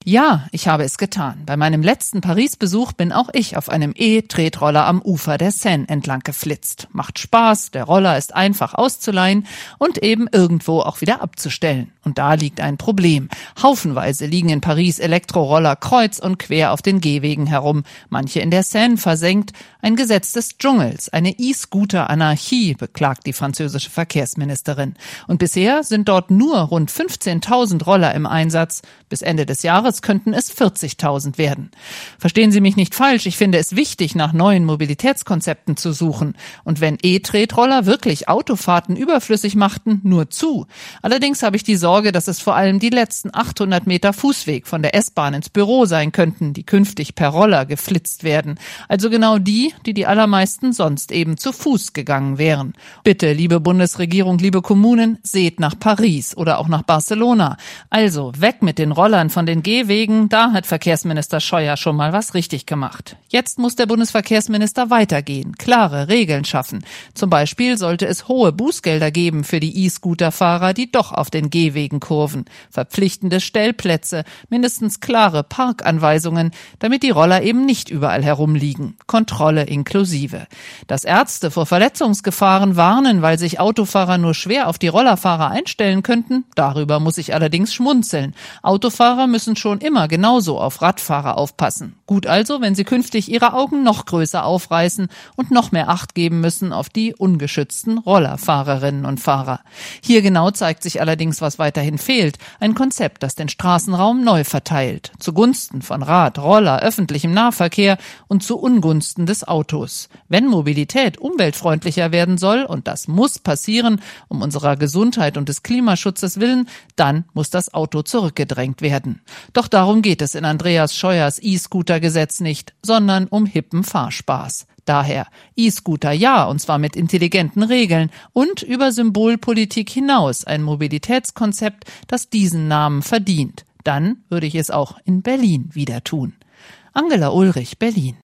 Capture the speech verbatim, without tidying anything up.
Ja, ich habe es getan. Bei meinem letzten Paris-Besuch bin auch ich auf einem E-Tretroller am Ufer der Seine entlang geflitzt. Macht Spaß, der Roller ist einfach auszuleihen und eben irgendwo auch wieder abzustellen. Und da liegt ein Problem. Haufenweise liegen in Paris Elektroroller kreuz und quer auf den Gehwegen herum, manche in der Seine versenkt. Ein Gesetz des Dschungels, eine E-Scooter-Anarchie, beklagt die französische Verkehrsministerin. Und bisher sind dort nur rund fünfzehntausend Roller im Einsatz. Bis Ende des Jahres könnten es vierzigtausend werden. Verstehen Sie mich nicht falsch, ich finde es wichtig, nach neuen Mobilitätskonzepten zu suchen. Und wenn E-Tretroller wirklich Autofahrten überflüssig machten, nur zu. Allerdings habe ich die Sorge, dass es vor allem die letzten achthundert Meter Fußweg von der S-Bahn ins Büro sein könnten, die künftig per Roller geflitzt werden. Also genau die, die die allermeisten sonst eben zu Fuß gegangen wären. Bitte, liebe Bundesregierung, liebe Kommunen, seht nach Paris oder auch nach Barcelona. Also weg mit den Rollern von den Gehwegen, da hat Verkehrsminister Scheuer schon mal was richtig gemacht. Jetzt muss der Bundesverkehrsminister weitergehen, klare Regeln schaffen. Zum Beispiel sollte es hohe Bußgelder geben für die E-Scooter-Fahrer, die doch auf den Gehwegen kurven. Verpflichtende Stellplätze, mindestens klare Parkanweisungen, damit die Roller eben nicht überall herumliegen. Kontrolle inklusive. Dass Ärzte vor Verletzungsgefahren warnen, weil sich Autofahrer nur schwer auf die Rollerfahrer einstellen könnten, darüber muss ich allerdings schmunzeln. Autofahrer müssen schon immer genauso auf Radfahrer aufpassen. Gut also, wenn sie künftig ihre Augen noch größer aufreißen und noch mehr Acht geben müssen auf die ungeschützten Rollerfahrerinnen und Fahrer. Hier genau zeigt sich allerdings, was weiterhin fehlt. Ein Konzept, das den Straßenraum neu verteilt. Zugunsten von Rad, Roller, öffentlichem Nahverkehr und zu Ungunsten des Autos. Wenn Mobilität umweltfreundlicher werden soll, und das muss passieren, um unserer Gesundheit und des Klimaschutzes willen, dann muss das Auto zurückgedrängt werden. Doch darum geht es in Andreas Scheuers E-Scooter-Gesetz nicht, sondern um hippen Fahrspaß. Daher E-Scooter ja, und zwar mit intelligenten Regeln und über Symbolpolitik hinaus ein Mobilitätskonzept, das diesen Namen verdient. Dann würde ich es auch in Berlin wieder tun. Angela Ulrich, Berlin.